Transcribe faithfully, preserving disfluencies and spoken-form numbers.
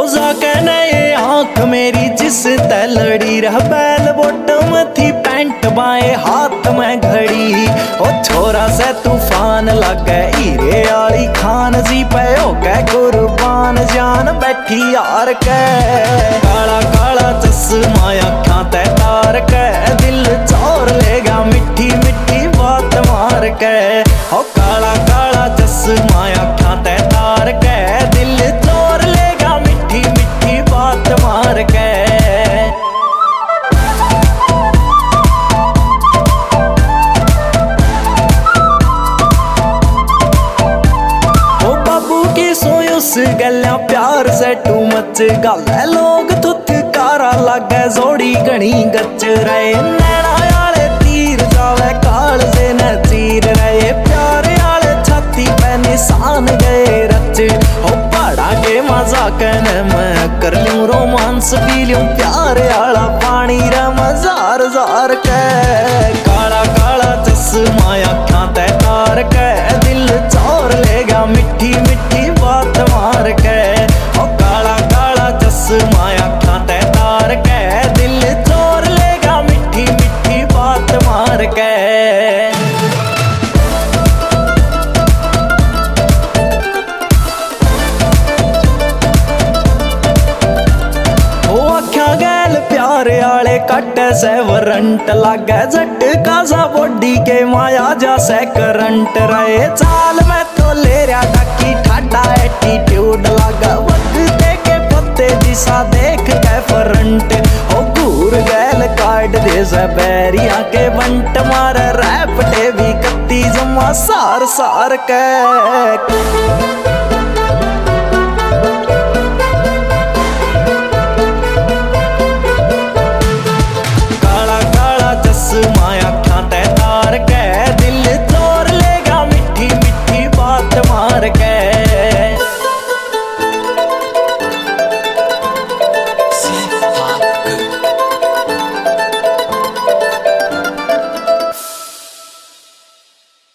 हो जाके नए आंख मेरी जिस तलड़ी रह बैल बॉटम थी पैंट बाएं हाथ में घड़ी। ओ छोरा से तूफान लगे हीरे आली खान जी पे हो गए कुर्बान जान बैठी यार के। काला काला चश्मा अखां ते तार के दिल चोर लेगा मिठी मिठी बात मार के। ओ काला काला चश्मा अखां ते तार के दिल चोर लेगा मिठी मिठी बात मार के। ओ बाबू की सोई उस गल्ला प्यार से टू मच गल है लोग थुथकारा लगे जोड़ी घनी गच रहे। नैना आले तीर जावे काल से न चीर रहे प्यार आले छाती पे निशान गए रच। ओ पहाड़ा के मजाक ने मैं कर लूं रोमांस पी लूं प्यार आला पानी रे मजार जार के। काला काला चश्मा अखां ते तार के दिल चोर लेगा मिठी मिठी बात मार के। ओ काला काला चश्मा अखां ते तार के दिल चोर लेगा मिठी मिठी बात मार के। प्यारे आले कट्टे से वरंट लागे झटका सा बॉडी के माया जैसे करंट रहे। चाल में तो ले रहा टाकी ठाडा एटीट्यूड लगा वक्त के पत्ते जिसा देख के फ्रंट। ओ घूर गैल कार्ड दे से बैरिया के बंट मारे रैपटे भी कत्ती जमा सार सार के।